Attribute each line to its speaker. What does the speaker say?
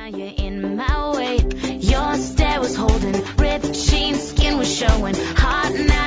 Speaker 1: you're in my way. Your stare was holding, ripped jeans, skin was showing, hot now.